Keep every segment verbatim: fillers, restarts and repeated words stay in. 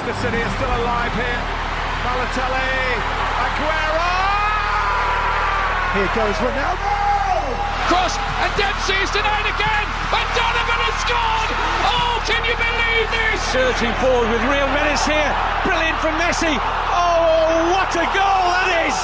Manchester City are still alive here. Balotelli, Aguero! Here goes Ronaldo! Cross, and Dempsey is denied again, and Donovan has scored! Oh, can you believe this? Surging forward with real menace here. Brilliant from Messi. Oh, what a goal that is!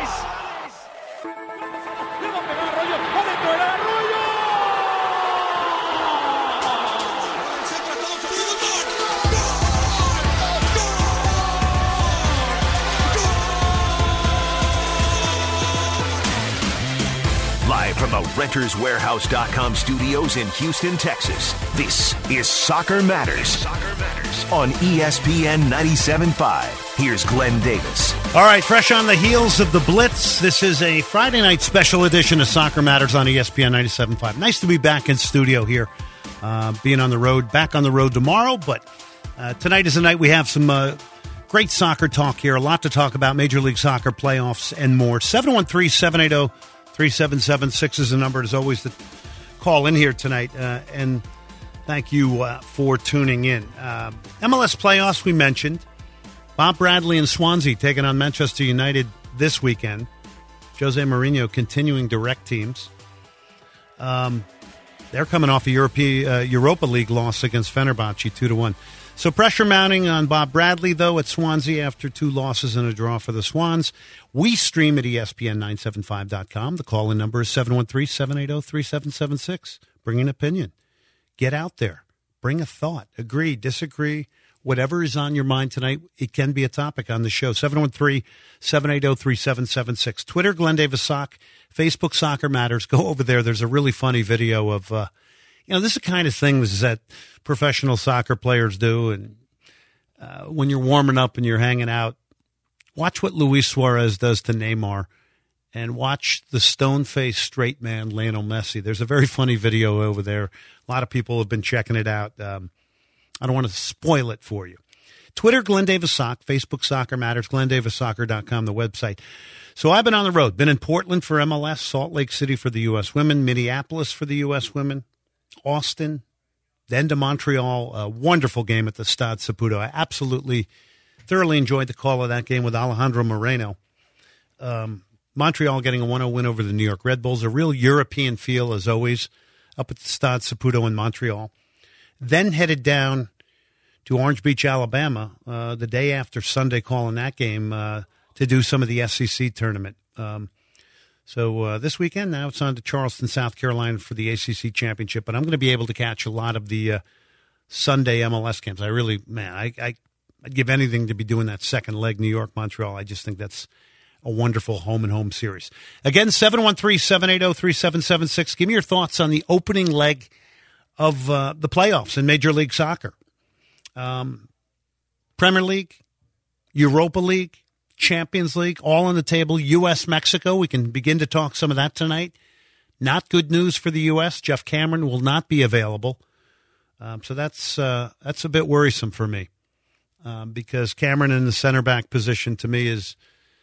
Live from the Renters Warehouse dot com studios in Houston, Texas, this is Soccer Matters, Soccer Matters on E S P N ninety-seven point five. Here's Glenn Davis. All right, fresh on the heels of the Blitz, this is a Friday night special edition of Soccer Matters on E S P N ninety-seven point five. Nice to be back in studio here, uh, being on the road, back on the road tomorrow, but uh, tonight is the night we have some uh, great soccer talk here, a lot to talk about, Major League Soccer playoffs and more. seven one three, seven eight zero, three seven seven six is the number, as always, to call in here tonight. Uh, and thank you uh, for tuning in. Uh, M L S playoffs, we mentioned. Bob Bradley and Swansea taking on Manchester United this weekend. Jose Mourinho continuing direct teams. Um, they're coming off a Europe, uh, Europa League loss against Fenerbahce, two to one. So pressure mounting on Bob Bradley, though, at Swansea after two losses and a draw for the Swans. We stream at E S P N nine seven five dot com. The call-in number is seven one three, seven eight zero, three seven seven six. Bring an opinion. Get out there. Bring a thought. Agree, disagree. Whatever is on your mind tonight, it can be a topic on the show. seven one three, seven eight zero, three seven seven six. Twitter, Glenn Davis Sock. Facebook, Soccer Matters. Go over there. There's a really funny video of... Uh, You know, this is the kind of things that professional soccer players do. And uh, when you're warming up and you're hanging out, watch what Luis Suarez does to Neymar and watch the stone-faced straight man, Lionel Messi. There's a very funny video over there. A lot of people have been checking it out. Um, I don't want to spoil it for you. Twitter, Glenn Davis Sock. Facebook, Soccer Matters. Glenn Davis Soccer dot com, the website. So I've been on the road. Been in Portland for M L S, Salt Lake City for the U S women, Minneapolis for the U S women, Austin, then to Montreal. A wonderful game at the Stade Saputo. I absolutely thoroughly enjoyed the call of that game with Alejandro Moreno. Um, Montreal getting a one oh win over the New York Red Bulls. A real European feel, as always, up at the Stade Saputo in Montreal. Then headed down to Orange Beach, Alabama, uh, the day after Sunday calling that game uh, to do some of the S E C tournament. Um So uh, this weekend, now it's on to Charleston, South Carolina for the A C C Championship. But I'm going to be able to catch a lot of the uh, Sunday M L S games. I really, man, I, I, I'd give anything to be doing that second leg, New York, Montreal. I just think that's a wonderful home-and-home series. Again, seven one three, seven eight zero, three seven seven six. Give me your thoughts on the opening leg of uh, the playoffs in Major League Soccer. Um, Premier League, Europa League, Champions League, all on the table. U S Mexico, we can begin to talk some of that tonight. Not good news for the U S Jeff Cameron will not be available. Um, so that's uh, that's a bit worrisome for me um, because Cameron in the center back position, to me, is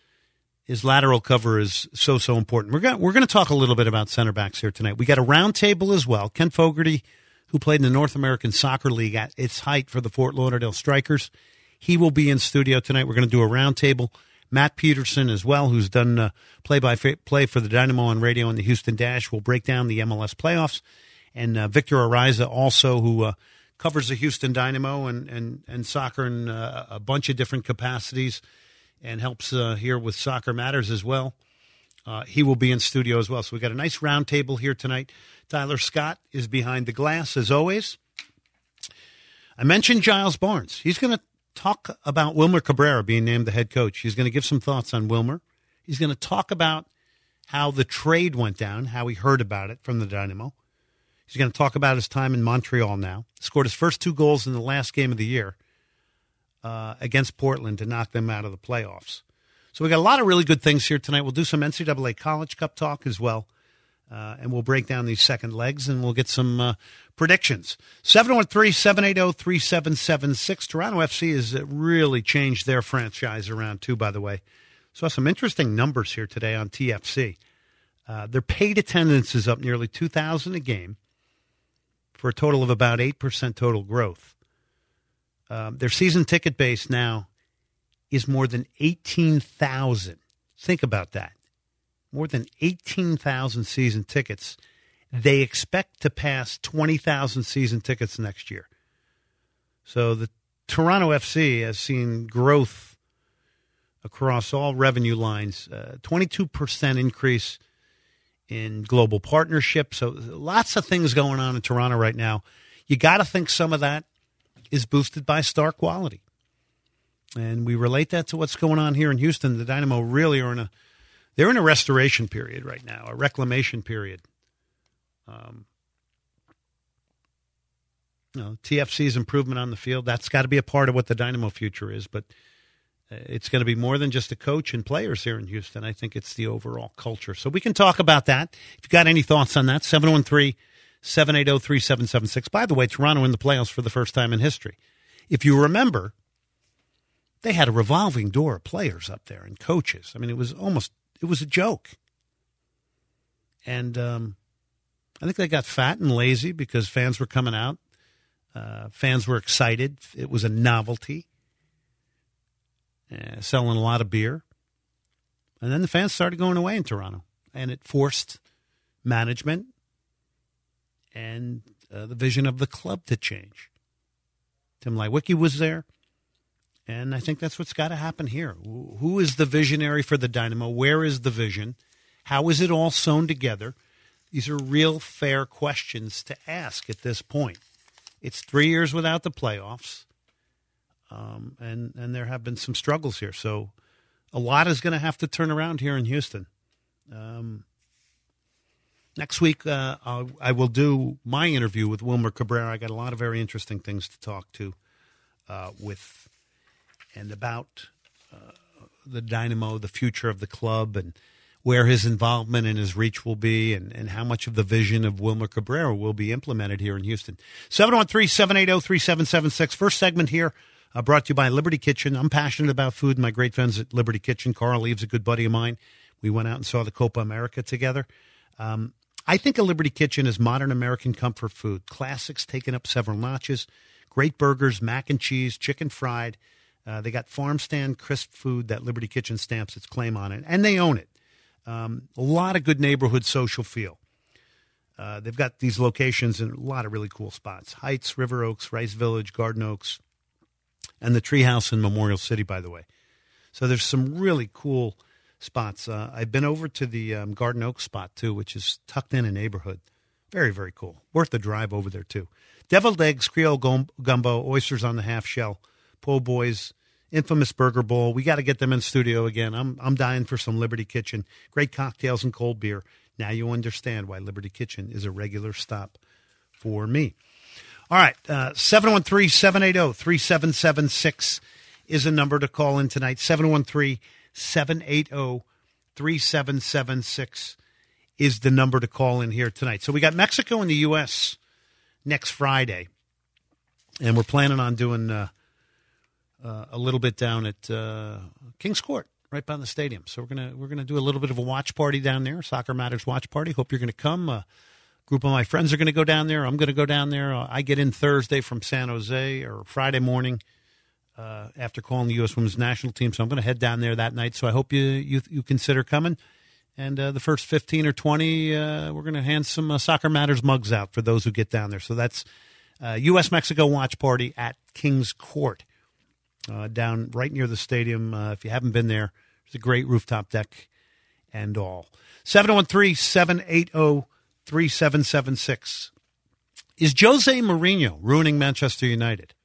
his lateral cover is so, so important. We're going we're going to talk a little bit about center backs here tonight. We got a round table as well. Ken Fogarty, who played in the North American Soccer League at its height for the Fort Lauderdale Strikers, he will be in studio tonight. We're going to do a round table. Matt Peterson as well, who's done uh, play-by-play for the Dynamo on radio and the Houston Dash, will break down the M L S playoffs. And uh, Victor Ariza also, who uh, covers the Houston Dynamo and, and, and soccer in uh, a bunch of different capacities and helps uh, here with Soccer Matters as well. Uh, he will be in studio as well. So we've got a nice round table here tonight. Tyler Scott is behind the glass, as always. I mentioned Giles Barnes. He's going to talk about Wilmer Cabrera being named the head coach. He's going to give some thoughts on Wilmer. He's going to talk about how the trade went down, how he heard about it from the Dynamo. He's going to talk about his time in Montreal now. Scored his first two goals in the last game of the year uh, against Portland to knock them out of the playoffs. So we got a lot of really good things here tonight. We'll do some N C double A College Cup talk as well. Uh, and we'll break down these second legs, and we'll get some uh, predictions. seven one three, seven eight zero, three seven seven six. Toronto F C has really changed their franchise around, too, by the way. So some interesting numbers here today on T F C. Uh, their paid attendance is up nearly two thousand a game for a total of about eight percent total growth. Um, their season ticket base now is more than eighteen thousand. Think about that. More than eighteen thousand season tickets. They expect to pass twenty thousand season tickets next year. So the Toronto F C has seen growth across all revenue lines, uh, twenty-two percent increase in global partnerships. So lots of things going on in Toronto right now. You got to think some of that is boosted by star quality. And we relate that to what's going on here in Houston. The Dynamo really are in a, they're in a restoration period right now, a reclamation period. Um, you know, T F C's improvement on the field, that's got to be a part of what the Dynamo future is. But it's going to be more than just a coach and players here in Houston. I think it's the overall culture. So we can talk about that. If you've got any thoughts on that, seven one three, seven eight zero, three seven seven six. By the way, Toronto in the playoffs for the first time in history. If you remember, they had a revolving door of players up there and coaches. I mean, it was almost, it was a joke. And um, I think they got fat and lazy because fans were coming out. Uh, fans were excited. It was a novelty. Uh, selling a lot of beer. And then the fans started going away in Toronto. And it forced management and uh, the vision of the club to change. Tim Leiweke was there. And I think that's what's got to happen here. Who is the visionary for the Dynamo? Where is the vision? How is it all sewn together? These are real fair questions to ask at this point. It's three years without the playoffs. Um, and, and there have been some struggles here. So a lot is going to have to turn around here in Houston. Um, next week, uh, I'll, I will do my interview with Wilmer Cabrera. I got a lot of very interesting things to talk to uh, with and about uh, the Dynamo, the future of the club, and where his involvement and his reach will be, and, and how much of the vision of Wilmer Cabrera will be implemented here in Houston. seven one three, seven eight zero, three seven seven six. First segment here. Uh, brought to you by Liberty Kitchen. I'm passionate about food. My great friends at Liberty Kitchen. Carl Leaves, a good buddy of mine. We went out and saw the Copa America together. Um, I think a Liberty Kitchen is modern American comfort food. Classics taken up several notches. Great burgers, mac and cheese, chicken fried. Uh, they got farm stand crisp food that Liberty Kitchen stamps its claim on it, and they own it. Um, a lot of good neighborhood social feel. Uh, they've got these locations in a lot of really cool spots. Heights, River Oaks, Rice Village, Garden Oaks, and the Treehouse in Memorial City, by the way. So there's some really cool spots. Uh, I've been over to the um, Garden Oaks spot, too, which is tucked in a neighborhood. Very, very cool. Worth the drive over there, too. Deviled eggs, Creole gumbo, oysters on the half shell, po' boys, infamous burger bowl. We got to get them in studio again. I'm I'm dying for some Liberty Kitchen. Great cocktails and cold beer. Now you understand why Liberty Kitchen is a regular stop for me. All right, uh, seven one three, seven eight zero, three seven seven six is a number to call in tonight. seven one three, seven eight zero, three seven seven six is the number to call in here tonight. So we got Mexico and the U S next Friday, and we're planning on doing uh, uh, a little bit down at uh, Kings Court, right by the stadium. So we're gonna we're gonna do a little bit of a watch party down there, Soccer Matters watch party. Hope you're gonna come. Uh, group of my friends are going to go down there. I'm going to go down there. Uh, I get in Thursday from San Jose, or Friday morning uh, after calling the U S Women's National Team. So I'm going to head down there that night. So I hope you you, you consider coming. And uh, the first fifteen or twenty, uh, we're going to hand some uh, Soccer Matters mugs out for those who get down there. So that's uh, U S Mexico watch party at Kings Court, uh, down right near the stadium. Uh, if you haven't been there, there's a great rooftop deck and all. seven one three, seven eight zero, three seven seven six. Is Jose Mourinho ruining Manchester United?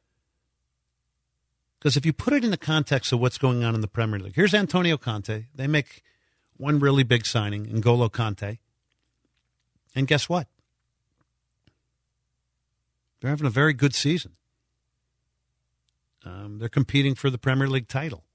Because if you put it in the context of what's going on in the Premier League, here's Antonio Conte. They make one really big signing, N'Golo Kante. And guess what? They're having a very good season. Um, they're competing for the Premier League title.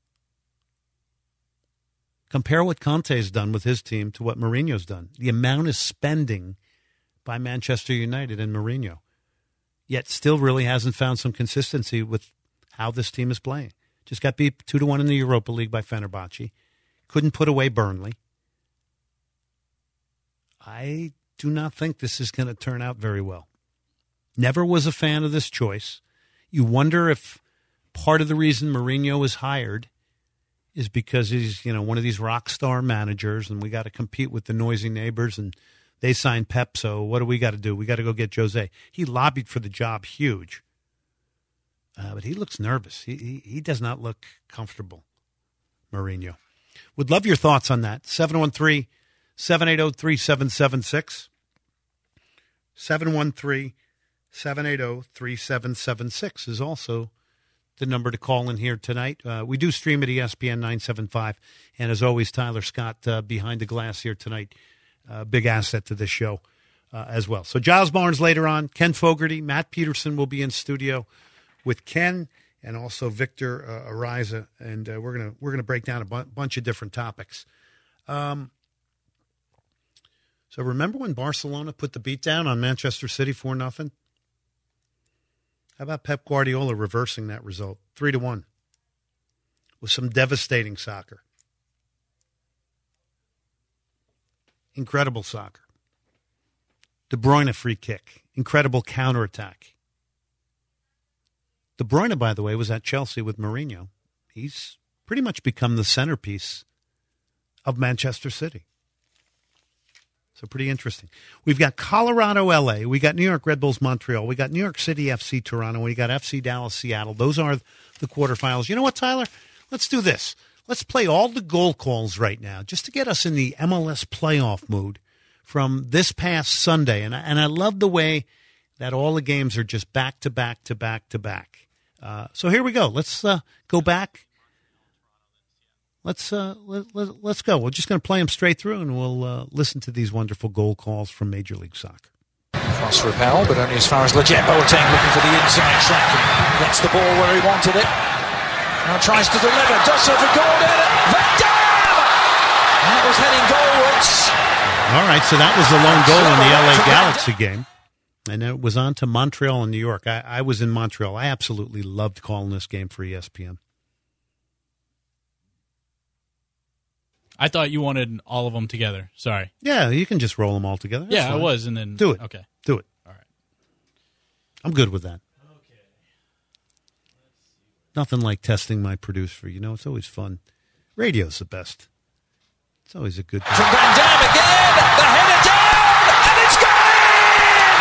Compare what Conte's done with his team to what Mourinho's done. The amount of spending by Manchester United and Mourinho, yet still really hasn't found some consistency with how this team is playing. Just got beat two to one in the Europa League by Fenerbahce. Couldn't put away Burnley. I do not think this is going to turn out very well. Never was a fan of this choice. You wonder if part of the reason Mourinho was hired is because he's, you know, one of these rock star managers, and we got to compete with the noisy neighbors, and they signed Pep, so what do we got to do? We got to go get Jose. He lobbied for the job huge, uh, but he looks nervous. He, he he does not look comfortable, Mourinho. Would love your thoughts on that. seven one three, seven eight zero, three seven seven six. seven one three, seven eight zero, three seven seven six is also the number to call in here tonight. Uh, we do stream at E S P N nine seventy-five. And as always, Tyler Scott uh, behind the glass here tonight. Uh, big asset to this show uh, as well. So Giles Barnes later on. Ken Fogarty, Matt Peterson will be in studio with Ken and also Victor uh, Ariza. And uh, we're gonna we're gonna break down a bu- bunch of different topics. Um, so remember when Barcelona put the beat down on Manchester City four nothing? How about Pep Guardiola reversing that result, three to one, with some devastating soccer? Incredible soccer. De Bruyne free kick, incredible counterattack. De Bruyne, by the way, was at Chelsea with Mourinho. He's pretty much become the centerpiece of Manchester City. So pretty interesting. We've got Colorado, L A. We got New York Red Bulls, Montreal. We got New York City, F C Toronto. We got F C Dallas, Seattle. Those are the quarterfinals. You know what, Tyler? Let's do this. Let's play all the goal calls right now just to get us in the M L S playoff mood from this past Sunday. And I, and I love the way that all the games are just back to back to back to back. Uh, so here we go. Let's uh, go back. Let's uh, let, let, let's go. We're just going to play them straight through, and we'll uh, listen to these wonderful goal calls from Major League Soccer. Cross for Powell, but only as far as Lejette Boateng looking for the inside track and gets the ball where he wanted it. Now tries to deliver, does so for Gordon. Van Dam! That was heading goalwards. All right, so that was the lone goal in the L A Galaxy game. And it was on to Montreal and New York. I, I was in Montreal. I absolutely loved calling this game for E S P N. I thought you wanted all of them together. Sorry. Yeah, you can just roll them all together. That's yeah, fine. I was, and then do it. Okay, do it. All right. I'm good with that. Okay. Nothing like testing my producer. You know, it's always fun. Radio's the best. It's always a good thing. From Van Dam again, the header down, and it's gone!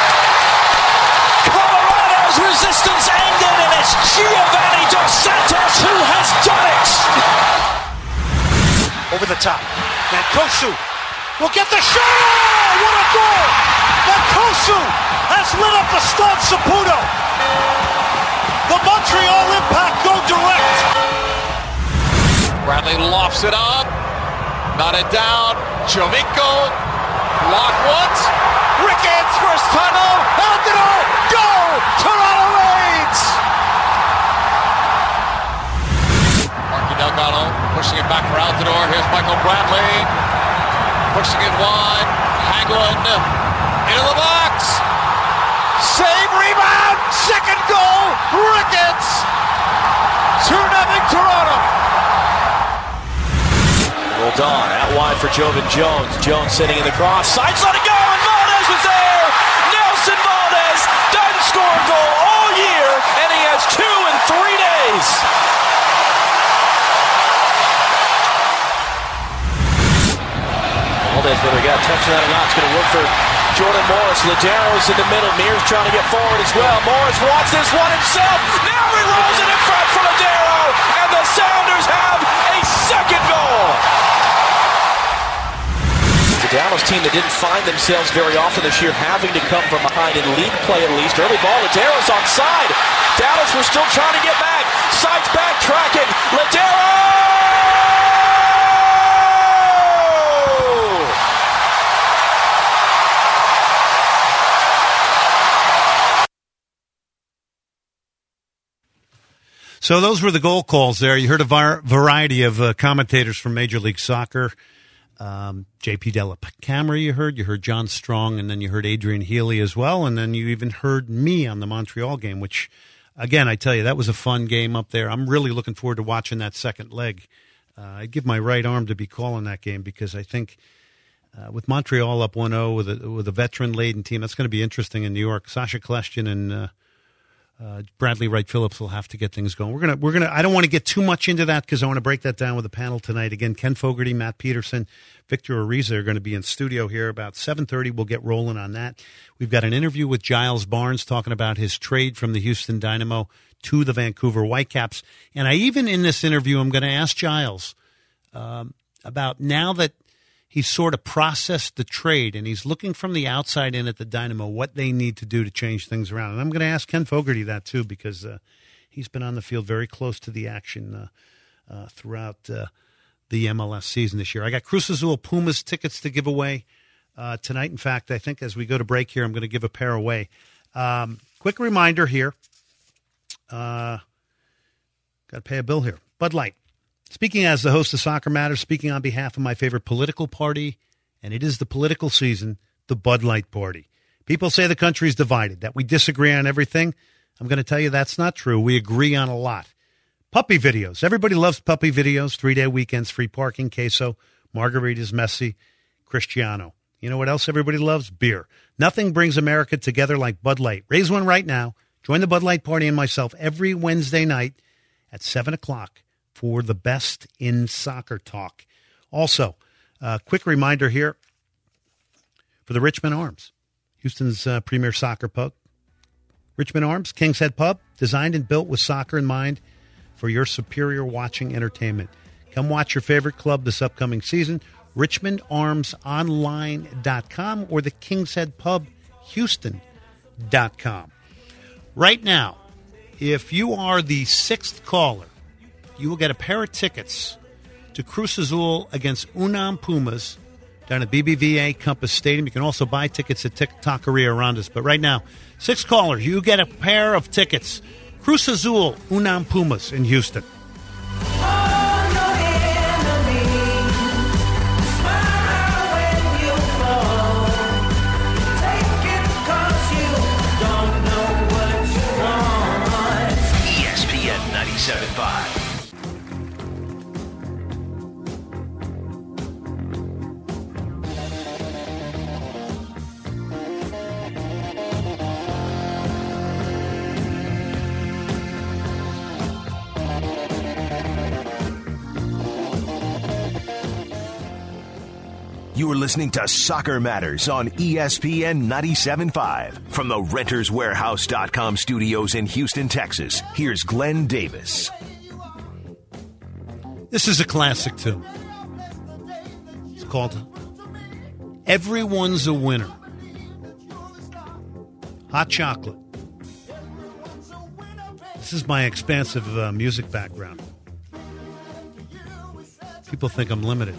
Colorado's resistance ended, and it's Giovanni Dos Santos who has done it. Over the top. Mancosu will get the shot! Oh, what a goal! Mancosu has lit up the Stade Saputo. The Montreal Impact go direct. Bradley lofts it up. Not it down. Jovinko. Block once. Ricketts first tunnel. Altidore. Goal! Toronto leads! Marky Delgado pushing it back for Altidore. Here's Michael Bradley. Pushing it wide. Hagelin into the box. Save, rebound. Second goal. Ricketts. two nothing Toronto. Roldan out wide for Jovan Jones. Jones sitting in the cross. Sides let it go, and Valdez was there. Nelson Valdez doesn't score a goal all year, and he has two in three days. Valdez, whether he got a touch that or not, it's going to work for Jordan Morris. Ladero's in the middle. Mears trying to get forward as well. Morris wants this one himself. Now he rolls it in front for Ladero, and the Sounders have a second goal. The Dallas team that didn't find themselves very often this year having to come from behind in league play at least. Early ball, Ladero's onside. Dallas was still trying to get back. Sides backtracking. Ladero! So those were the goal calls there. You heard a var- variety of uh, commentators from Major League Soccer. Um, J P Della Camera you heard. You heard John Strong, and then you heard Adrian Healy as well. And then you even heard me on the Montreal game, which, again, I tell you, that was a fun game up there. I'm really looking forward to watching that second leg. Uh, I give my right arm to be calling that game because I think uh, with Montreal up one oh with a, with a veteran-laden team, that's going to be interesting in New York. Sasha Kljestan and uh, Uh, Bradley Wright Phillips will have to get things going. We're gonna, we're gonna. I don't want to get too much into that because I want to break that down with the panel tonight. Again, Ken Fogarty, Matt Peterson, Victor Ariza are going to be in studio here about seven thirty. We'll get rolling on that. We've got an interview with Giles Barnes talking about his trade from the Houston Dynamo to the Vancouver Whitecaps. And I even in this interview, I'm going to ask Giles um, about now that he's sort of processed the trade and he's looking from the outside in at the Dynamo, what they need to do to change things around. And I'm going to ask Ken Fogarty that too, because uh, he's been on the field very close to the action uh, uh, throughout uh, the M L S season this year. I got Cruz Azul Pumas tickets to give away uh, tonight. In fact, I think as we go to break here, I'm going to give a pair away. Um, quick reminder here. Uh, got to pay a bill here. Bud Light. Speaking as the host of Soccer Matters, speaking on behalf of my favorite political party, and it is the political season, the Bud Light Party. People say the country's divided, that we disagree on everything. I'm going to tell you that's not true. We agree on a lot. Puppy videos. Everybody loves puppy videos. Three-day weekends, free parking, queso, margaritas, Messi, Cristiano. You know what else everybody loves? Beer. Nothing brings America together like Bud Light. Raise one right now. Join the Bud Light Party and myself every Wednesday night at seven o'clock. For the best in soccer talk. Also, a uh, quick reminder here for the Richmond Arms, Houston's uh, premier soccer pub. Richmond Arms, King's Head Pub, designed and built with soccer in mind for your superior watching entertainment. Come watch your favorite club this upcoming season, richmond arms online dot com or the King's Head Pub Houston dot com. Right now, if you are the sixth caller, you will get a pair of tickets to Cruz Azul against Unam Pumas down at B B V A Compass Stadium. You can also buy tickets at Taqueria Rondas. But right now, six callers, you get a pair of tickets. Cruz Azul, Unam Pumas in Houston. E S P N ninety-seven point five. You are listening to Soccer Matters on E S P N ninety-seven point five. From the Renters Warehouse dot com studios in Houston, Texas, here's Glenn Davis. This is a classic tune. It's called Everyone's a Winner. Hot Chocolate. This is my expansive uh, music background. People think I'm limited.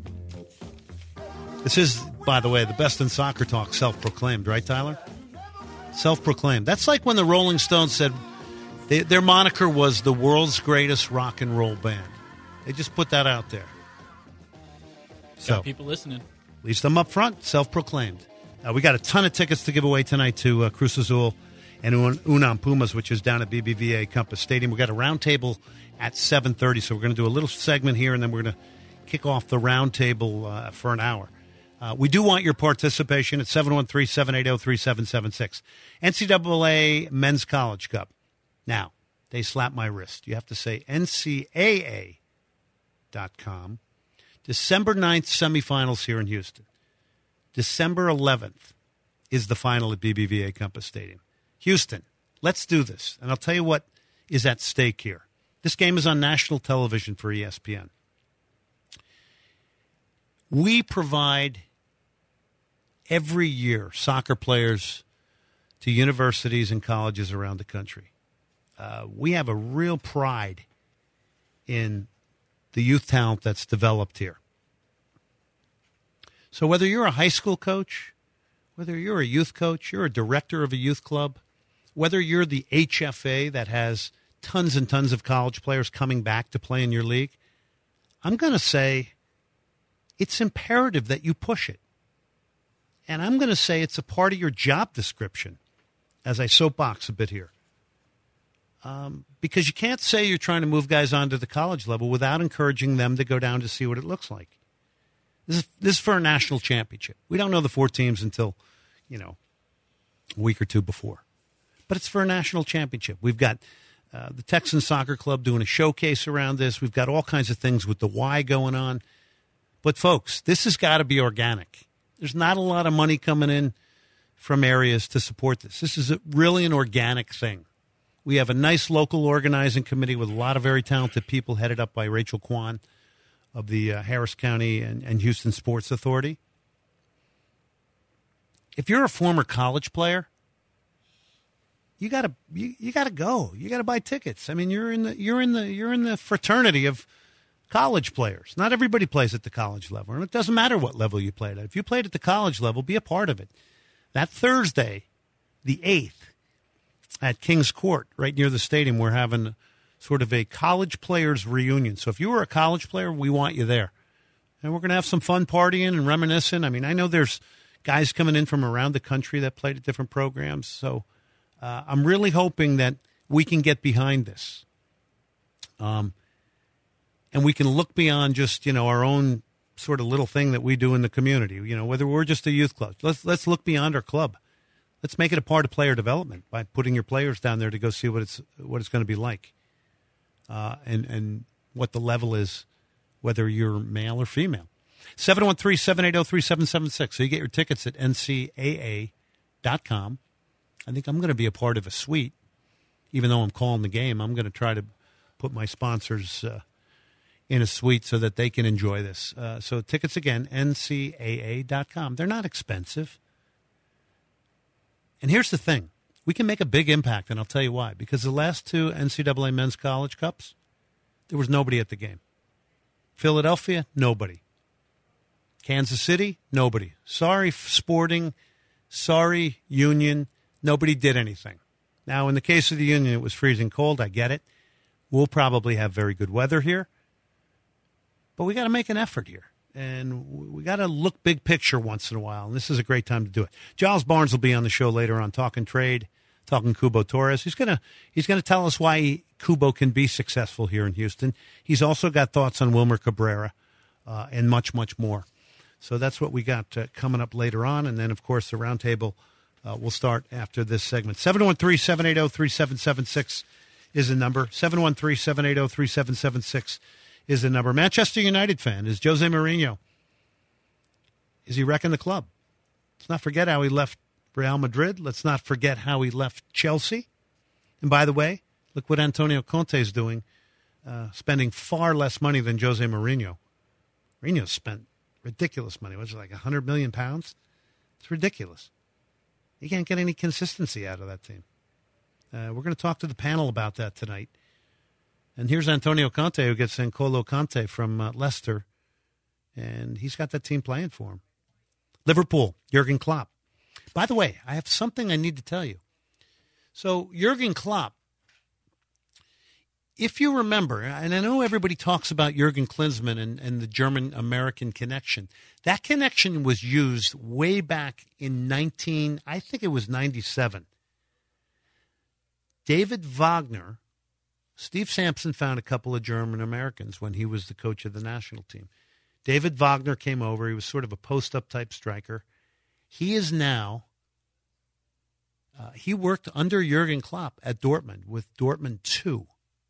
This is, by the way, the best in soccer talk, self-proclaimed, right, Tyler? Self-proclaimed. That's like when the Rolling Stones said they, their moniker was the world's greatest rock and roll band. They just put that out there. So, got people listening. At least I'm up front, self-proclaimed. Uh, we got a ton of tickets to give away tonight to uh, Cruz Azul and Unam Pumas, which is down at B B V A Compass Stadium. We got a round table at seven thirty, so we're going to do a little segment here, and then we're going to kick off the round table uh, for an hour. Uh, we do want your participation at seven one three, seven eight zero, three seven seven six. N C double A Men's College Cup. Now, they slapped my wrist. You have to say N C A A dot com. December ninth, semifinals here in Houston. December eleventh is the final at B B V A Compass Stadium. Houston, let's do this. And I'll tell you what is at stake here. This game is on national television for E S P N. We provide every year soccer players to universities and colleges around the country. Uh, we have a real pride in the youth talent that's developed here. So whether you're a high school coach, whether you're a youth coach, you're a director of a youth club, whether you're the H F A that has tons and tons of college players coming back to play in your league, I'm going to say it's imperative that you push it. And I'm going to say it's a part of your job description, as I soapbox a bit here. Um, because you can't say you're trying to move guys onto the college level without encouraging them to go down to see what it looks like. This is, this is for a national championship. We don't know the four teams until, you know, a week or two before. but it's for a national championship. We've got uh, the Texan Soccer Club doing a showcase around this. We've got all kinds of things with the Y going on. But, folks, this has got to be organic. There's not a lot of money coming in from areas to support this. This is a, really an organic thing. We have a nice local organizing committee with a lot of very talented people headed up by Rachel Kwan of the uh, Harris County and, and Houston Sports Authority. If you're a former college player, you gotta you, you gotta go. You gotta buy tickets. I mean, you're in the you're in the you're in the fraternity of college players. Not everybody plays at the college level, and it doesn't matter what level you played at. If you played at the college level, be a part of it. That Thursday, the eighth, at Kings Court, right near the stadium, we're having sort of a college players reunion. So if you were a college player, we want you there. And we're going to have some fun partying and reminiscing. I mean, I know there's guys coming in from around the country that played at different programs. So uh, I'm really hoping that we can get behind this. Um, and we can look beyond just, you know, our own sort of little thing that we do in the community, you know, whether we're just a youth club. Let's let's look beyond our club. Let's make it a part of player development by putting your players down there to go see what it's what it's going to be like, uh, and and what the level is, whether you're male or female. seven one three, seven eight zero, three seven seven six. So you get your tickets at N C A A dot com. I think I'm going to be a part of a suite, even though I'm calling the game. I'm going to try to put my sponsors uh, in a suite so that they can enjoy this. Uh, so tickets again, N C A A dot com. They're not expensive. And here's the thing. We can make a big impact, and I'll tell you why. Because the last two N C double A Men's College Cups, there was nobody at the game. Philadelphia, nobody. Kansas City, nobody. Sorry, Sporting. Sorry, Union. Nobody did anything. Now, in the case of the Union, it was freezing cold. I get it. We'll probably have very good weather here. But we got to make an effort here. And we got to look big picture once in a while, and this is a great time to do it. Giles Barnes will be on the show later on, talking trade, talking Cubo Torres. He's gonna he's gonna tell us why he, Cubo can be successful here in Houston. He's also got thoughts on Wilmer Cabrera uh, and much, much more. So that's what we got uh, coming up later on, and then of course the roundtable uh, will start after this segment. seven one three, seven eight zero, three seven seven six is the number. seven one three, seven eight zero, three seven seven six. Is the number. Manchester United fan. Is Jose Mourinho. Is he wrecking the club? Let's not forget how he left Real Madrid. Let's not forget how he left Chelsea. And by the way, look what Antonio Conte is doing, uh, spending far less money than Jose Mourinho. Mourinho spent ridiculous money. Was it like one hundred million pounds? It's ridiculous. You can't get any consistency out of that team. Uh, we're going to talk to the panel about that tonight. And here's Antonio Conte, who gets N'Golo Conte from uh, Leicester, and he's got that team playing for him. Liverpool, Jurgen Klopp. By the way, I have something I need to tell you. So Jurgen Klopp, if you remember, and I know everybody talks about Jurgen Klinsmann and, and the German-American connection, that connection was used way back in nineteen, I think it was ninety-seven. David Wagner, Steve Sampson found a couple of German Americans when he was the coach of the national team. David Wagner came over. He was sort of a post-up type striker. He is now, uh, he worked under Jurgen Klopp at Dortmund with Dortmund two.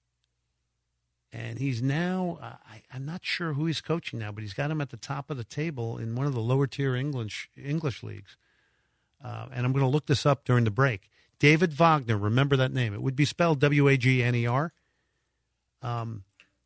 And he's now, uh, I, I'm not sure who he's coaching now, but he's got him at the top of the table in one of the lower tier English, English leagues. Uh, and I'm going to look this up during the break. David Wagner, remember that name. It would be spelled W A G N E R. Um,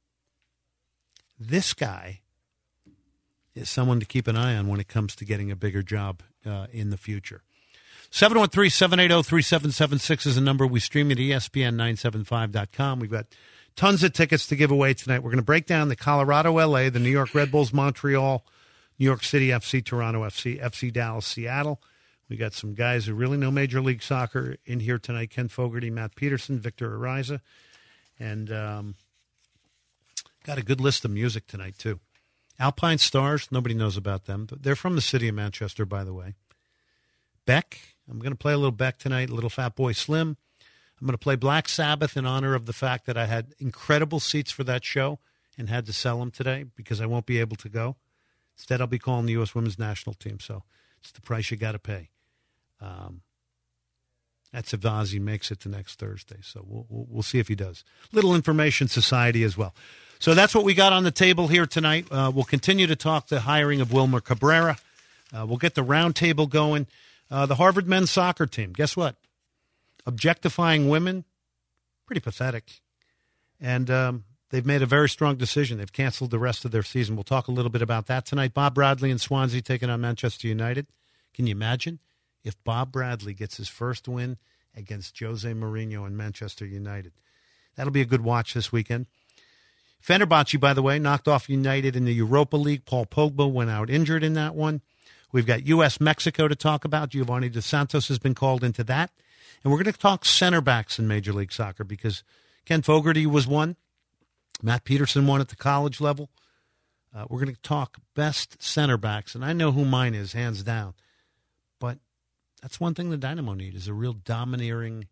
this guy is someone to keep an eye on when it comes to getting a bigger job uh, in the future. seven one three, seven eight zero, three seven seven six is a number. We stream at E S P N nine seventy-five dot com. We've got tons of tickets to give away tonight. We're going to break down the Colorado L A, the New York Red Bulls Montreal, New York City F C, Toronto F C, F C Dallas, Seattle. We got some guys who really know Major League Soccer in here tonight. Ken Fogarty, Matt Peterson, Victor Ariza. And um, got a good list of music tonight, too. Alpine Stars, nobody knows about them. But they're from the city of Manchester, by the way. Beck, I'm going to play a little Beck tonight, a little Fatboy Slim. I'm going to play Black Sabbath in honor of the fact that I had incredible seats for that show and had to sell them today because I won't be able to go. Instead, I'll be calling the U S Women's National Team, so it's the price you got to pay. Um, That's if Ozzy makes it to next Thursday. So we'll, we'll, we'll see if he does. Little Information Society as well. So that's what we got on the table here tonight. Uh, we'll continue to talk the hiring of Wilmer Cabrera. Uh, we'll get the round table going. Uh, the Harvard men's soccer team, guess what? Objectifying women, pretty pathetic. And um, they've made a very strong decision. They've canceled the rest of their season. We'll talk a little bit about that tonight. Bob Bradley and Swansea taking on Manchester United. Can you imagine if Bob Bradley gets his first win against Jose Mourinho and Manchester United? That'll be a good watch this weekend. Fenerbahce, by the way, knocked off United in the Europa League. Paul Pogba went out injured in that one. We've got U S Mexico to talk about. Giovanni Dos Santos has been called into that. And we're going to talk center backs in Major League Soccer because Ken Fogarty was one. Matt Peterson won at the college level. Uh, we're going to talk best center backs. And I know who mine is, hands down. But that's one thing the Dynamo need is a real domineering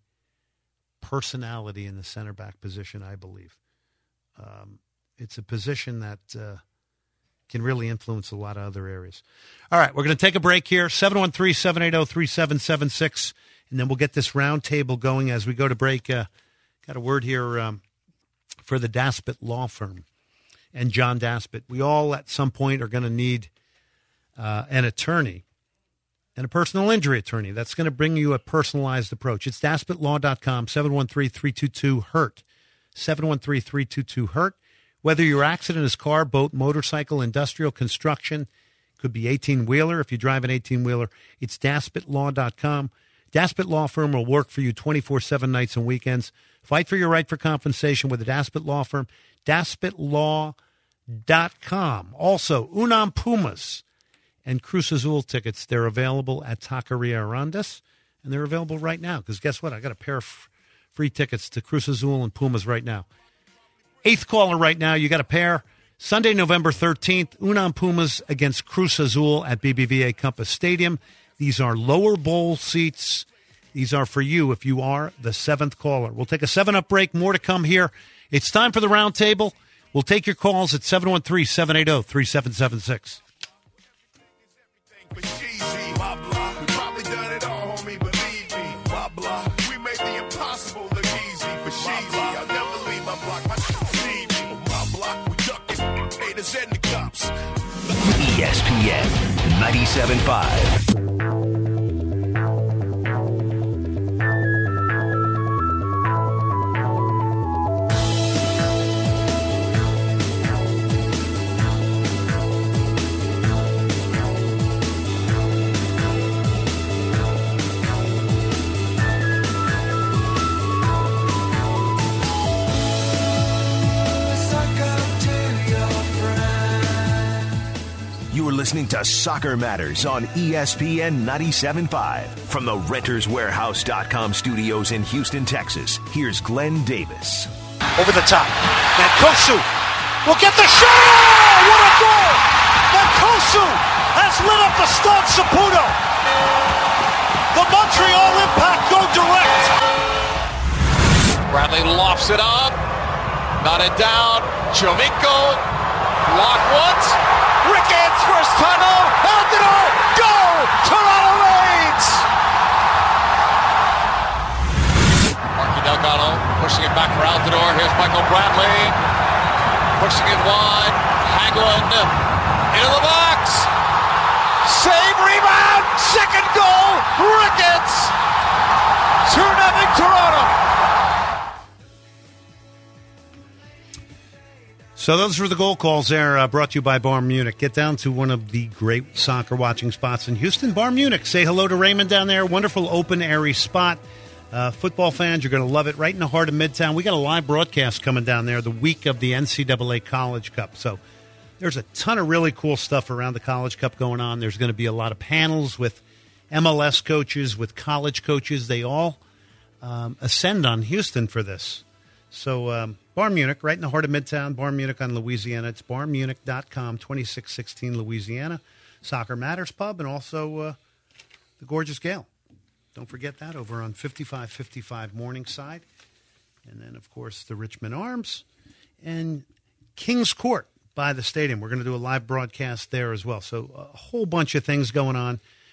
personality in the center back position, I believe. Um, it's a position that uh, can really influence a lot of other areas. All right, we're going to take a break here. seven one three, seven eight zero, three seven seven six, and then we'll get this round table going as we go to break. Uh, got a word here um, for the Daspit Law Firm and John Daspit. We all at some point are going to need uh, an attorney and a personal injury attorney. That's going to bring you a personalized approach. It's daspit law dot com, seven one three, three two two, hurt. seven one three, three two two, hurt. Whether your accident is car, boat, motorcycle, industrial, construction, could be eighteen-wheeler. If you drive an eighteen-wheeler, it's daspit law dot com. Daspit Law Firm will work for you twenty-four seven nights and weekends. Fight for your right for compensation with the Daspit Law Firm, daspit law dot com. Also, Unam Pumas and Cruz Azul tickets, they're available at Taqueria Arandas, and they're available right now because guess what? I got a pair of free tickets to Cruz Azul and Pumas right now. Eighth caller right now, you got a pair. Sunday, November thirteenth, Unam Pumas against Cruz Azul at B B V A Compass Stadium. These are lower bowl seats. These are for you if you are the seventh caller. We'll take a seven-up break. More to come here. It's time for the round table. We'll take your calls at seven one three, seven eight zero, three seven seven six. E S P N ninety-seven point five. Listening to Soccer Matters on E S P N ninety-seven point five. From the renters warehouse dot com studios in Houston, Texas, here's Glenn Davis. Over the top. Mancosu will get the shot! Oh, what a goal! Mancosu has lit up the Stade Saputo. The Montreal Impact go direct. Bradley lofts it up. Knotted down. Jovinko. Block once. Ricketts, first tunnel, Aldino, go! Toronto leads! Marky Delgado pushing it back for Altidore. Here's Michael Bradley. Pushing it wide. Hagelin into the box. Save, rebound, second goal, Ricketts! two nothing Toronto. So those were the goal calls there, uh, brought to you by Bayern Munich. Get down to one of the great soccer watching spots in Houston, Bayern Munich. Say hello to Raymond down there. Wonderful open, airy spot. Uh, football fans, you're going to love it. Right in the heart of Midtown. We got a live broadcast coming down there the week of the N C double A College Cup. So there's a ton of really cool stuff around the College Cup going on. There's going to be a lot of panels with M L S coaches, with college coaches. They all um, ascend on Houston for this. So um, Bayern Munich, right in the heart of Midtown, Bayern Munich on Louisiana. It's bayern munich dot com, twenty-six sixteen Louisiana. Soccer Matters Pub, and also uh, the Gorgeous Gale. Don't forget that over on fifty-five fifty-five Morningside. And then, of course, the Richmond Arms and Kings Court by the stadium. We're going to do a live broadcast there as well. So a whole bunch of things going on.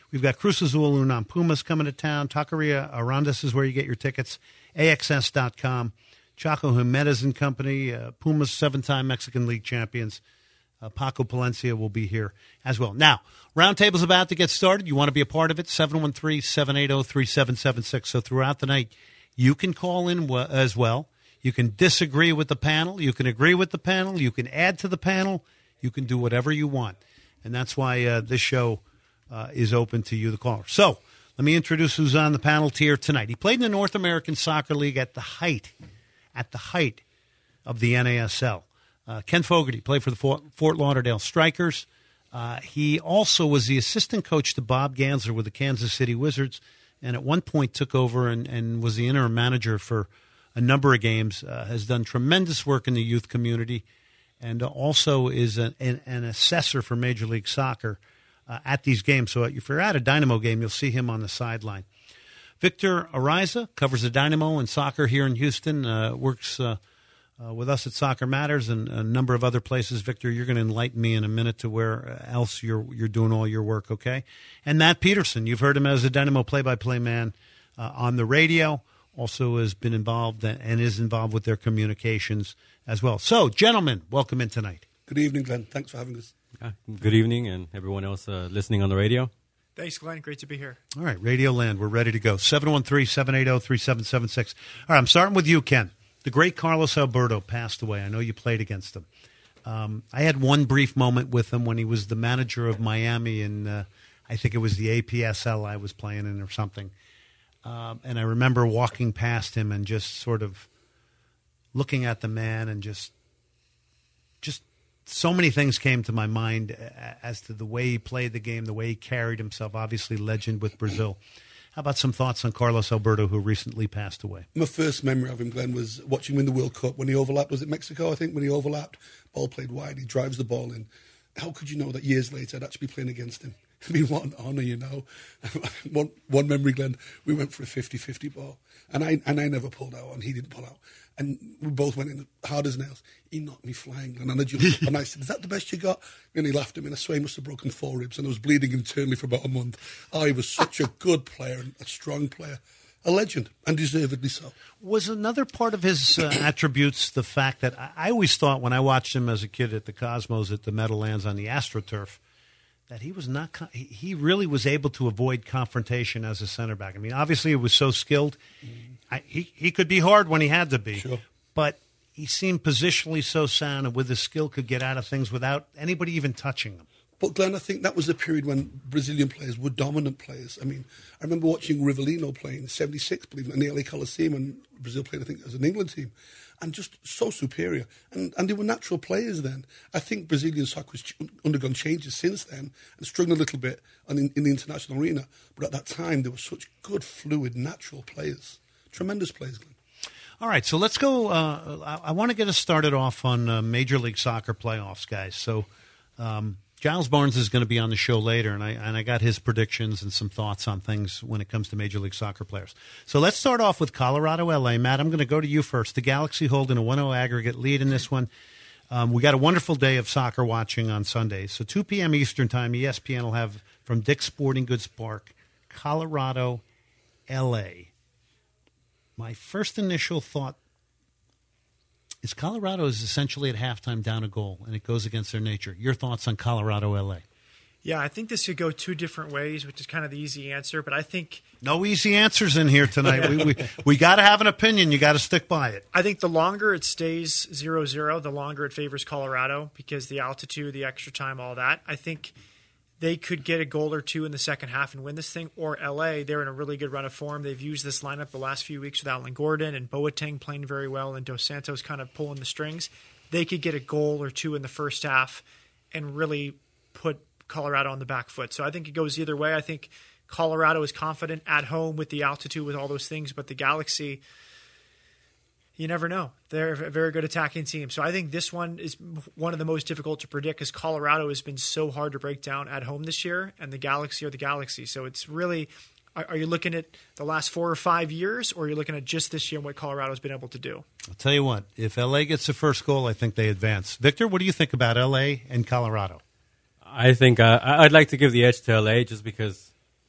We've got Cruz Azul Unam Pumas coming to town. Taqueria Arandas is where you get your tickets. A X S dot com. Chaco Jimenez and Company. Uh, Pumas, seven-time Mexican League champions. Uh, Paco Palencia will be here as well. Now, Roundtable's about to get started. You want to be a part of it, seven one three, seven eight zero, three seven seven six. So throughout the night, you can call in w- as well. You can disagree with the panel. You can agree with the panel. You can add to the panel. You can do whatever you want. And that's why uh, this show uh, is open to you, the caller. So let me introduce who's on the panel tier tonight. He played in the North American Soccer League at the height, at the height of the N A S L. Uh, Ken Fogarty played for the Fort, Fort Lauderdale Strikers. Uh, he also was the assistant coach to Bob Gansler with the Kansas City Wizards, and at one point took over and, and was the interim manager for a number of games. Uh, has done tremendous work in the youth community, and also is an, an, an assessor for Major League Soccer uh, at these games. So if you're at a Dynamo game, you'll see him on the sideline. Victor Ariza covers the Dynamo and soccer here in Houston, uh, works uh, Uh, with us at Soccer Matters and a number of other places. Victor, you're going to enlighten me in a minute to where else you're you're doing all your work, okay? And Matt Peterson, you've heard him as a Dynamo play-by-play man uh, on the radio, also has been involved and is involved with their communications as well. So, gentlemen, welcome in tonight. Good evening, Glenn. Thanks for having us. Uh, good evening, and everyone else uh, listening on the radio. Thanks, Glenn. Great to be here. All right, Radio Land, we're ready to go. seven one three, seven eight zero, three seven seven six. All right, I'm starting with you, Ken. The great Carlos Alberto passed away. I know you played against him. Um, I had one brief moment with him when he was the manager of Miami, and uh, I think it was the A P S L I was playing in or something. Um, and I remember walking past him and just sort of looking at the man, and just, just so many things came to my mind as to the way he played the game, the way he carried himself. Obviously, legend with Brazil. How about some thoughts on Carlos Alberto, who recently passed away? My first memory of him, Glenn, was watching him in the World Cup when he overlapped. Was it Mexico, I think, when he overlapped? Ball played wide, he drives the ball in. How could you know that years later I'd actually be playing against him? I mean, what an honour, you know. one, one memory, Glenn, we went for a fifty-fifty ball, and I and I never pulled out, and he didn't pull out. And we both went in hard as nails. He knocked me flying, Glenn, and I jumped up, and I said, "Is that the best you got?" And he laughed at me, and I swear he must have broken four ribs, and I was bleeding internally for about a month. Oh, he was such a good player, and a strong player. A legend, and deservedly so. Was another part of his uh, attributes the fact that I, I always thought when I watched him as a kid at the Cosmos at the Meadowlands on the AstroTurf, that he was not, he really was able to avoid confrontation as a center back. I mean, obviously he was so skilled. I, he, he could be hard when he had to be, sure. But he seemed positionally so sound and with his skill could get out of things without anybody even touching him. But, Glenn, I think that was the period when Brazilian players were dominant players. I mean, I remember watching Rivellino play in seventy-six, believe it, in the L A Coliseum, and Brazil played, I think, as an England team, and just so superior. And, and they were natural players then. I think Brazilian soccer has undergone changes since then and struggled a little bit in, in the international arena. But at that time, they were such good, fluid, natural players. Tremendous players, Glenn. All right, so let's go. Uh, I, I want to get us started off on uh, Major League Soccer playoffs, guys. So um, Giles Barnes is going to be on the show later, and I and I got his predictions and some thoughts on things when it comes to Major League Soccer players. So let's start off with Colorado L A. Matt, I'm going to go to you first. The Galaxy holding a one oh aggregate lead in this one. Um, we got a wonderful day of soccer watching on Sundays. So two p.m. Eastern time, E S P N will have from Dick's Sporting Goods Park, Colorado L A. My first initial thought is Colorado is essentially at halftime down a goal, and it goes against their nature. Your thoughts on Colorado L A? Yeah, I think this could go two different ways, which is kind of the easy answer. But I think no easy answers in here tonight. we we, we got to have an opinion. You got to stick by it. I think the longer it stays zero zero, the longer it favors Colorado because the altitude, the extra time, all that. I think they could get a goal or two in the second half and win this thing. Or L A, they're in a really good run of form. They've used this lineup the last few weeks with Alan Gordon and Boateng playing very well and Dos Santos kind of pulling the strings. They could get a goal or two in the first half and really put Colorado on the back foot. So I think it goes either way. I think Colorado is confident at home with the altitude, with all those things, but the Galaxy, you never know. They're a very good attacking team. So I think this one is one of the most difficult to predict because Colorado has been so hard to break down at home this year, and the Galaxy are the Galaxy. So it's really, are you looking at the last four or five years, or are you looking at just this year and what Colorado's been able to do? I'll tell you what, if L A gets the first goal, I think they advance. Victor, what do you think about L A and Colorado? I think uh, I'd like to give the edge to L A just because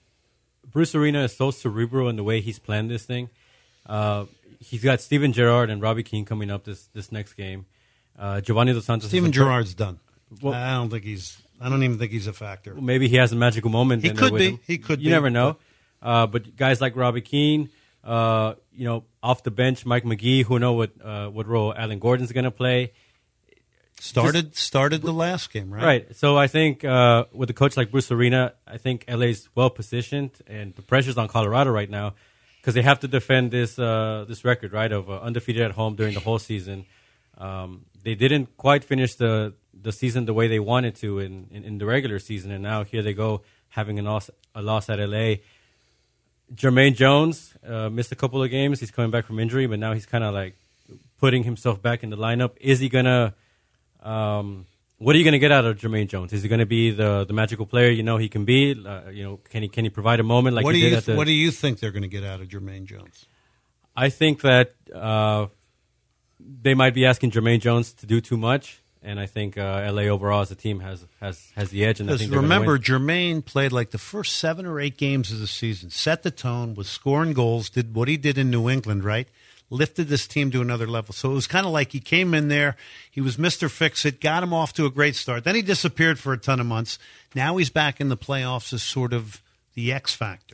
Bruce Arena is so cerebral in the way he's planned this thing. Uh, he's got Steven Gerrard and Robbie Keane coming up this, this next game. Uh, Giovanni Dos Santos. Steven Gerrard's done. Well, I don't think he's. I don't even think he's a factor. Maybe he has a magical moment. He in could there with be. him. He could. You be. never know. Uh, but guys like Robbie Keane, uh, you know, off the bench, Mike McGee, who know what uh, what role Alan Gordon's going to play. Started Just, started the last game, right? Right. So I think uh, with a coach like Bruce Arena, I think L A's well positioned, and the pressure's on Colorado right now because they have to defend this uh, this record, right, of uh, undefeated at home during the whole season. Um, they didn't quite finish the the season the way they wanted to in, in, in the regular season, and now here they go having a loss a loss at L A. Jermaine Jones uh, missed a couple of games. He's coming back from injury, but now he's kind of like putting himself back in the lineup. Is he gonna? Um, what are you gonna get out of Jermaine Jones? Is he gonna be the, the magical player you know he can be? Uh, you know, can he can he provide a moment like what he do did you at the? What do you think they're going to get out of Jermaine Jones? I think that uh, they might be asking Jermaine Jones to do too much. And I think uh, L A overall as a team has has, has the edge. And I think remember, win. Jermaine played like the first seven or eight games of the season, set the tone, was scoring goals, did what he did in New England, right? Lifted this team to another level. So it was kind of like he came in there, he was Mister Fix-It, got him off to a great start. Then he disappeared for a ton of months. Now he's back in the playoffs as sort of the X factor.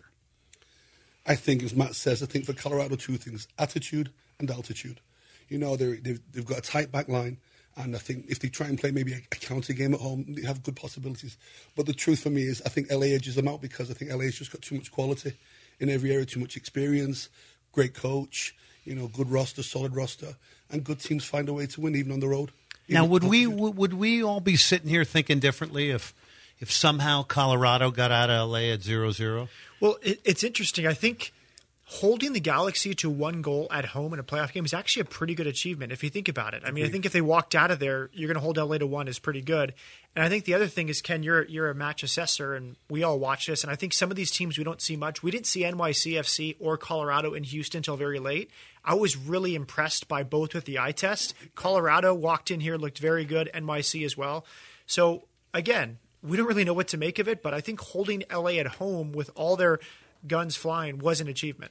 I think, as Matt says, I think for Colorado, two things, attitude and altitude. You know, they've, they've got a tight back line. And I think if they try and play maybe a, a counter game at home, they have good possibilities. But the truth for me is I think L A edges them out because I think L A's just got too much quality in every area, too much experience, great coach, you know, good roster, solid roster, and good teams find a way to win even on the road. Now, would we would we all be sitting here thinking differently if if somehow Colorado got out of L A at zero zero? Well, it, it's interesting. I think holding the Galaxy to one goal at home in a playoff game is actually a pretty good achievement if you think about it. I mean, I think if they walked out of there, you're going to hold L A to one is pretty good. And I think the other thing is, Ken, you're you're a match assessor, and we all watch this. And I think some of these teams we don't see much. We didn't see N Y C F C or Colorado in Houston until very late. I was really impressed by both with the eye test. Colorado walked in here, looked very good, N Y C as well. So, again, we don't really know what to make of it, but I think holding L A at home with all their guns flying was an achievement.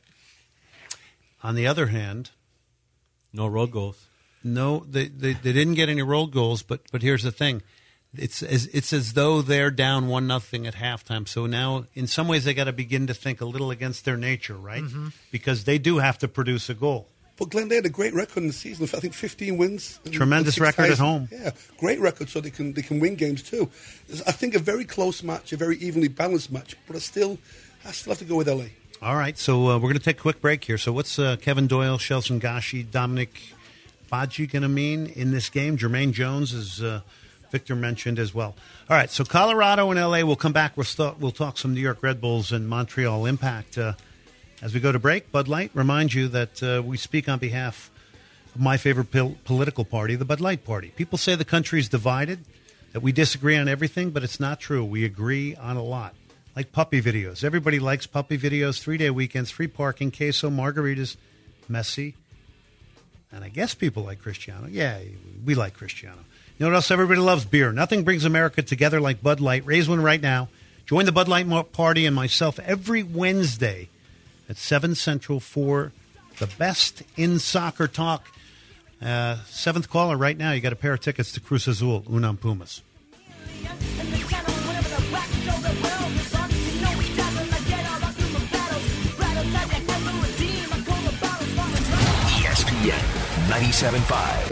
On the other hand, no road goals. No, they, they they didn't get any road goals. But but here's the thing, it's as it's as though they're down one nothing at halftime. So now, in some ways, they got to begin to think a little against their nature, right? Mm-hmm. Because they do have to produce a goal. But Glenn, they had a great record in the season. I think fifteen wins. Tremendous record at home. Yeah, great record, so they can they can win games too. I think a very close match, a very evenly balanced match. But I still. I still have to go with L A. All right, so uh, we're going to take a quick break here. So what's uh, Kevin Doyle, Shelson Gashi, Dominic Badji going to mean in this game? Jermaine Jones, as uh, Victor mentioned as well. All right, so Colorado and L A, we'll come back. We'll, st- we'll talk some New York Red Bulls and Montreal Impact. Uh, as we go to break, Bud Light reminds you that uh, we speak on behalf of my favorite pol- political party, the Bud Light Party. People say the country's divided, that we disagree on everything, but it's not true. We agree on a lot. Like puppy videos. Everybody likes puppy videos, three-day weekends, free parking, queso, margaritas, messy. And I guess people like Cristiano. Yeah, we like Cristiano. You know what else everybody loves? Beer. Nothing brings America together like Bud Light. Raise one right now. Join the Bud Light Party and myself every Wednesday at seven Central for the best in soccer talk. Uh, seventh caller right now. You got a pair of tickets to Cruz Azul, Unam Pumas. ninety-seven point five.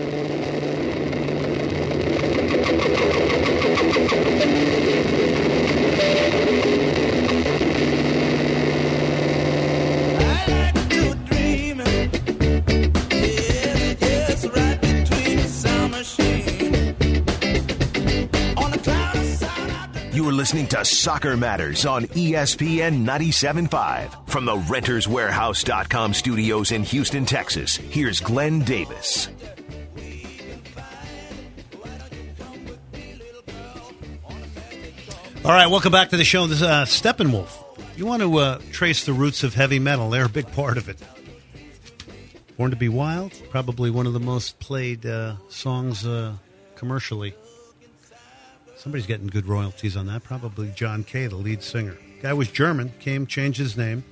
You are listening to Soccer Matters on E S P N ninety-seven point five. From the Renters Warehouse dot com studios in Houston, Texas, here's Glenn Davis. All right, welcome back to the show. This is uh, Steppenwolf. You want to uh, trace the roots of heavy metal. They're a big part of it. Born to be Wild, probably one of the most played uh, songs uh, commercially. Somebody's getting good royalties on that. Probably John Kay, the lead singer. Guy was German, came, changed his name.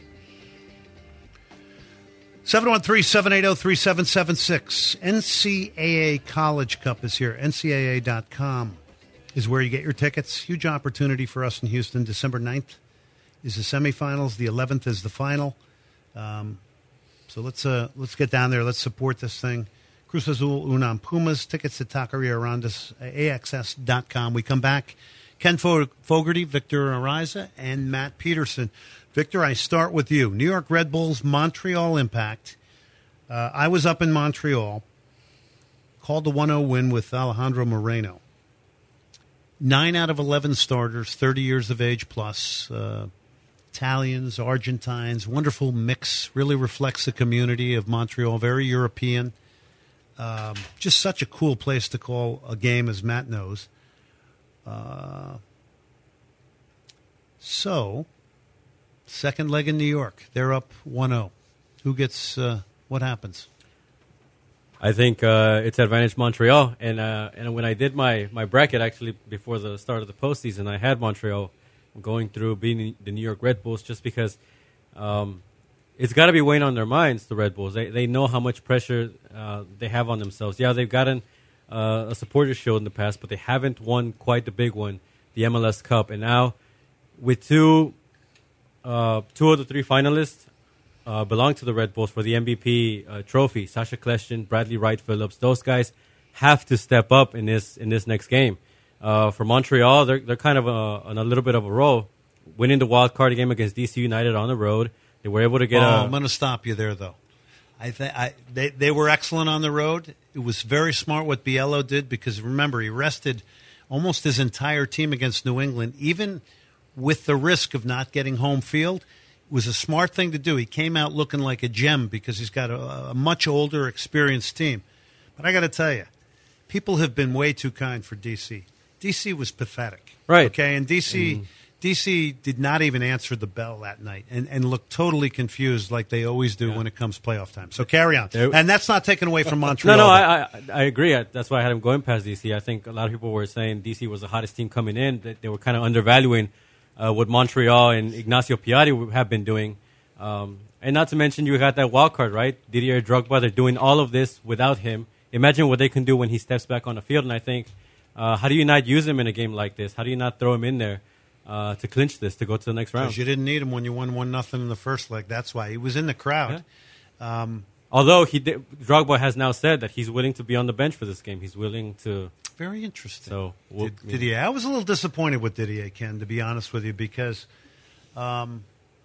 seven one three, seven eight zero, three seven seven six. N C A A College Cup is here. N C A A dot com is where you get your tickets. Huge opportunity for us in Houston. December ninth is the semifinals. The eleventh is the final. Um, so let's uh, let's get down there. Let's support this thing. Cruz Azul Unam Pumas. Tickets at Taqueria Arandas, A X S dot com. We come back. Ken Fogarty, Victor Ariza, and Matt Peterson. Victor, I start with you. New York Red Bulls, Montreal Impact. Uh, I was up in Montreal. Called the one oh win with Alejandro Moreno. Nine out of eleven starters, thirty years of age plus. Uh, Italians, Argentines, wonderful mix. Really reflects the community of Montreal. Very European. Um, just such a cool place to call a game, as Matt knows. Uh, so, second leg in New York. They're up one oh. Who gets, uh, what happens? I think uh, it's advantage Montreal. And uh, and when I did my, my bracket, actually, before the start of the postseason, I had Montreal going through beating the New York Red Bulls just because um, it's got to be weighing on their minds, the Red Bulls. They they know how much pressure uh, they have on themselves. Yeah, they've gotten uh, a supporters show in the past, but they haven't won quite the big one, the M L S Cup. And now with two, uh, two of the three finalists uh, belong to the Red Bulls for the M V P uh, trophy, Sasha Kljestan, Bradley Wright Phillips, those guys have to step up in this in this next game. Uh, for Montreal, they're they're kind of a, on a little bit of a roll, winning the wild card game against D C United on the road. They were able to get. Oh, a, I'm going to stop you there, though. I think I they they were excellent on the road. It was very smart what Biello did because remember he rested almost his entire team against New England, even with the risk of not getting home field. It was a smart thing to do. He came out looking like a gem because he's got a, a much older, experienced team. But I got to tell you, people have been way too kind for D C. D C was pathetic. Right. Okay, and D C Mm. D C did not even answer the bell that night and, and looked totally confused like they always do yeah. when it comes playoff time. So carry on. They're, and that's not taken away from Montreal. No, no, I, I I agree. I, that's why I had him going past D C. I think a lot of people were saying D C was the hottest team coming in. That they were kind of undervaluing uh, what Montreal and Ignacio Piatti have been doing. Um, and not to mention you got that wild card, right? Didier Drogba, they're doing all of this without him. Imagine what they can do when he steps back on the field. And I think, uh, how do you not use him in a game like this? How do you not throw him in there? Uh, to clinch this, to go to the next round. Because you didn't need him when you won one nothing in the first leg. That's why he was in the crowd. Yeah. Um, Although he did, Drogba has now said that he's willing to be on the bench for this game. He's willing to. Very interesting. So we'll, did, Didier, I was a little disappointed with Didier, Ken, to be honest with you, because um,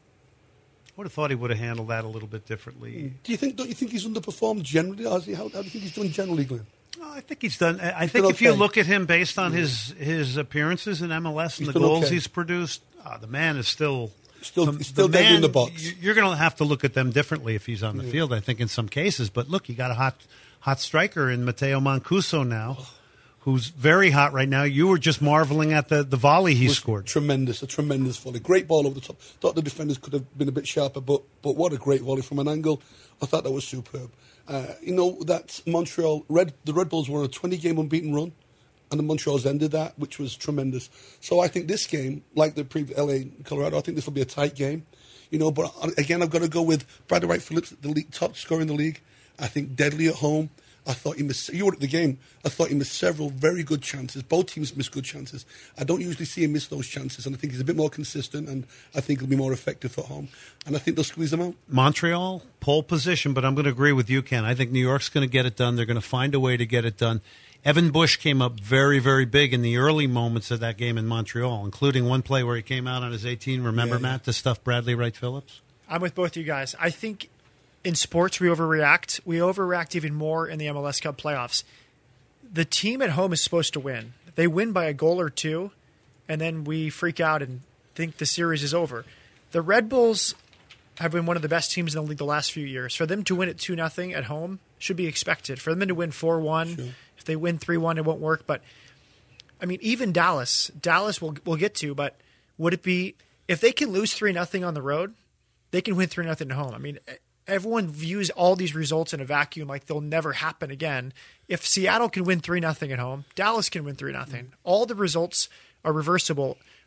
I would have thought he would have handled that a little bit differently. Do you think? Don't you think he's underperformed generally? How, how do you think he's done generally, Glenn? I think he's done. I think if okay. you look at him based on his his appearances in M L S and he's the goals okay. he's produced, uh, the man is still still the, still the dead man, in the box. You're going to have to look at them differently if he's on the yeah. field. I think in some cases, but look, you got a hot hot striker in Mateo Mancuso now, who's very hot right now. You were just marveling at the, the volley he scored. Tremendous, a tremendous volley. Great ball over the top. Thought the defenders could have been a bit sharper, but but what a great volley from an angle. I thought that was superb. Uh, you know, that Montreal, Red, the Red Bulls were on a twenty-game unbeaten run, and the Montreal's ended that, which was tremendous. So I think this game, like the previous L A Colorado, I think this will be a tight game. You know, but again, I've got to go with Bradley Wright Phillips, the league, top scorer in the league. I think deadly at home. I thought he missed, you were at the game, I thought he missed several very good chances. Both teams missed good chances. I don't usually see him miss those chances, and I think he's a bit more consistent, and I think he'll be more effective at home. And I think they'll squeeze them out. Montreal, pole position, but I'm going to agree with you, Ken. I think New York's going to get it done. They're going to find a way to get it done. Evan Bush came up very, very big in the early moments of that game in Montreal, including one play where he came out on his eighteen. Remember, yeah, Matt, to stuff Bradley Wright Phillips? I'm with both you guys. I think in sports, we overreact. We overreact even more in the M L S Cup playoffs. The team at home is supposed to win. They win by a goal or two, and then we freak out and think the series is over. The Red Bulls have been one of the best teams in the league the last few years. For them to win at two nothing at home should be expected. For them to win four one, sure. If they win three one, it won't work. But, I mean, even Dallas, Dallas we'll, we'll get to, but would it be – if they can lose three nothing on the road, they can win three nothing at home. I mean – everyone views all these results in a vacuum like they'll never happen again. If Seattle can win three nothing at home, Dallas can win three nothing. All the results are reversible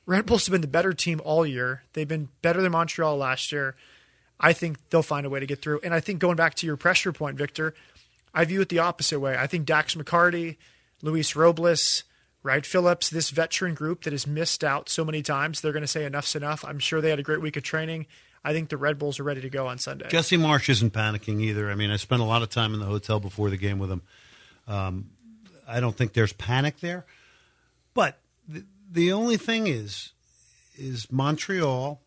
Red Bulls have been the better team all year. They've been better than Montreal last year. I think they'll find a way to get through. And I think going back to your pressure point, Victor, I view it the opposite way. I think Dax McCarty, Luis Robles, Wright Phillips, this veteran group that has missed out so many times, they're going to say enough's enough. I'm sure they had a great week of training. I think the Red Bulls are ready to go on Sunday. Jesse Marsh isn't panicking either. I mean, I spent a lot of time in the hotel before the game with him. Um, I don't think there's panic there. But the, the only thing is, is Montreal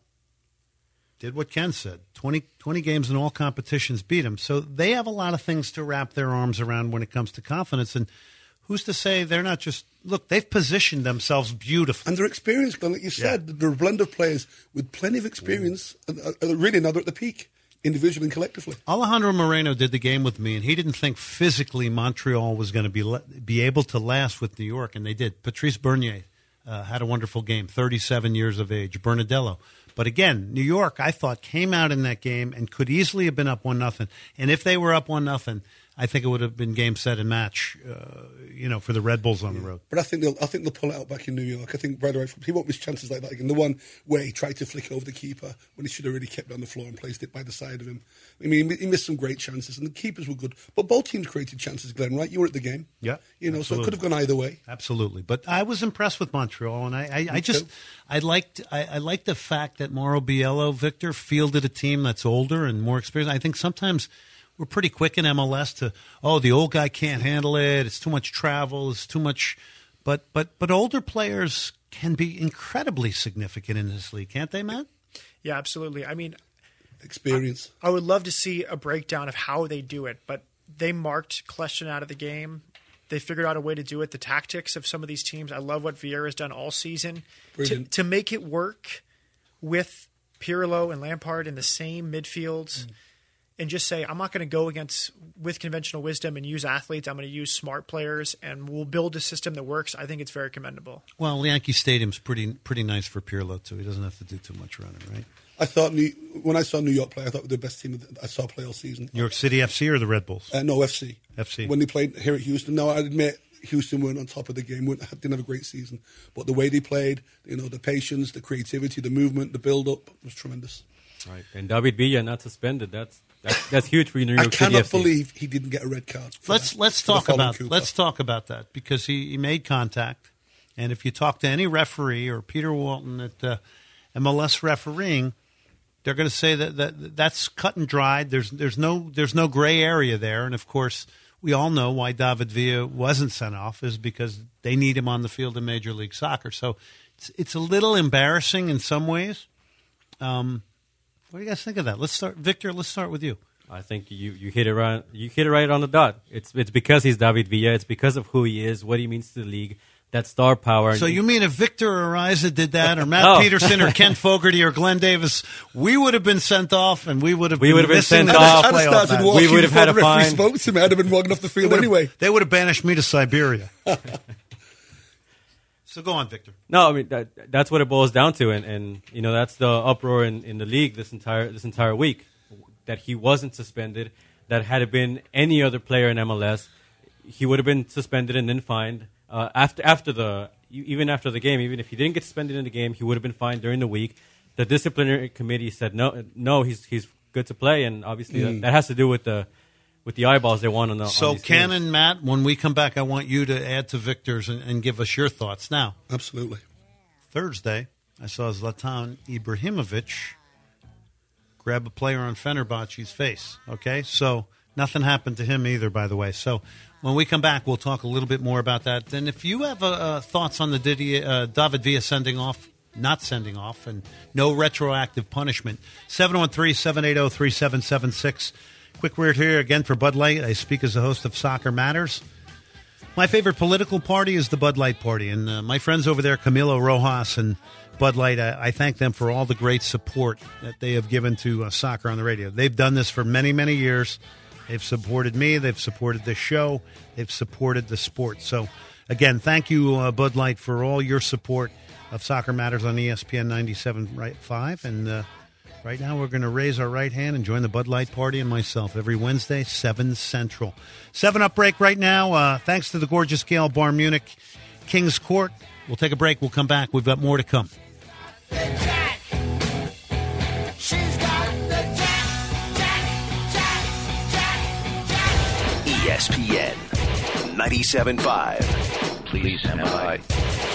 did what Ken said. twenty, twenty games in all competitions beat them. So they have a lot of things to wrap their arms around when it comes to confidence. And who's to say they're not just – look, they've positioned themselves beautifully. And they're experienced, Glenn, like you said. Yeah. They're a blend of players with plenty of experience. And uh, really, now they're at the peak, individually and collectively. Alejandro Moreno did the game with me, and he didn't think physically Montreal was going to be le- be able to last with New York, and they did. Patrice Bernier uh, had a wonderful game, thirty-seven years of age. Bernadello. But again, New York, I thought, came out in that game and could easily have been up one nothing. And if they were up one nothing, I think it would have been game, set, and match, uh, you know, for the Red Bulls on the road. But I think they'll, I think they'll pull it out back in New York. I think Brad Wright, he won't miss chances like that again. The one where he tried to flick over the keeper when he should have really kept it on the floor and placed it by the side of him. I mean, he missed some great chances, and the keepers were good. But both teams created chances, Glenn, right? You were at the game. Yeah. You know, absolutely. So it could have gone either way. Absolutely. But I was impressed with Montreal, and I, I, I just I liked I, I liked the fact that Mauro Biello, Victor, fielded a team that's older and more experienced. I think sometimes we're pretty quick in M L S to, oh, the old guy can't handle it. It's too much travel. It's too much. But but but older players can be incredibly significant in this league, can't they, Matt? Yeah, absolutely. I mean, experience. I, I would love to see a breakdown of how they do it, but they marked Kljestan out of the game. They figured out a way to do it. The tactics of some of these teams. I love what Vieira's done all season to, to make it work with Pirlo and Lampard in the same midfields. Mm. And just say, I'm not going to go against with conventional wisdom and use athletes. I'm going to use smart players, and we'll build a system that works. I think it's very commendable. Well, Yankee Stadium's pretty pretty nice for Pirlo, too. He doesn't have to do too much running, right? I thought New, when I saw New York play, I thought they were the best team I saw play all season. New York City F C or the Red Bulls? Uh, no, F C. F C. When they played here at Houston. No, I admit Houston weren't on top of the game, didn't have a great season. But the way they played, you know, the patience, the creativity, the movement, the build-up was tremendous. Right, and David Villa not suspended. That's that's, that's huge for New York I City. cannot F C. believe he didn't get a red card. Let's that, let's talk about Cooper. let's talk about that because he, he made contact, and if you talk to any referee or Peter Walton at uh, M L S refereeing, they're going to say that, that that's cut and dried. There's there's no there's no gray area there, and of course we all know why David Villa wasn't sent off is because they need him on the field in Major League Soccer. So it's it's a little embarrassing in some ways. Um, What do you guys think of that? Let's start, Victor. Let's start with you. I think you, you hit it right. You hit it right on the dot. It's it's because he's David Villa. It's because of who he is, what he means to the league, that star power. So you mean if Victor Ariza did that, or Matt oh. Peterson, or Ken Fogarty, or Glenn Davis, we would have been sent off, and we would have we been, would have been missing sent the off. playoff I'd have started walking we would have had a fine. Spoke to me. I'd have been walking off the field they anyway. They would have banished me to Siberia. So go on, Victor. No, I mean that, that's what it boils down to, and, and you know that's the uproar in, in the league this entire this entire week, that he wasn't suspended. That had it been any other player in M L S, he would have been suspended and then fined. Uh, after after the even after the game, even if he didn't get suspended in the game, he would have been fined during the week. The disciplinary committee said no, no, he's he's good to play, and obviously mm. that, that has to do with the. With the eyeballs they want on the So, on these Ken teams. and Matt, when we come back, I want you to add to Victor's and, and give us your thoughts. Now, absolutely. Thursday, I saw Zlatan Ibrahimovic grab a player on Fenerbahce's face. Okay, so nothing happened to him either, by the way. So, when we come back, we'll talk a little bit more about that. And if you have uh, uh, thoughts on the Didier, uh, David Villa sending off, not sending off, and no retroactive punishment, seven one three, seven eight zero, three seven seven six. Quick word here again for Bud Light. I speak as the host of Soccer Matters. My favorite political party is the Bud Light Party. And uh, my friends over there, Camilo Rojas and Bud Light, I, I thank them for all the great support that they have given to uh, soccer on the radio. They've done this for many, many years. They've supported me. They've supported this show. They've supported the sport. So, again, thank you, uh, Bud Light, for all your support of Soccer Matters on E S P N ninety-seven point five. And uh, right now we're going to raise our right hand and join the Bud Light Party and myself every Wednesday, seven Central. seven up break right now. Uh, thanks to the gorgeous Gale Bar Munich, Kings Court. We'll take a break. We'll come back. We've got more to come. the jack. She's got the jack, jack, jack, jack, jack. E S P N ninety-seven point five. Please stand by.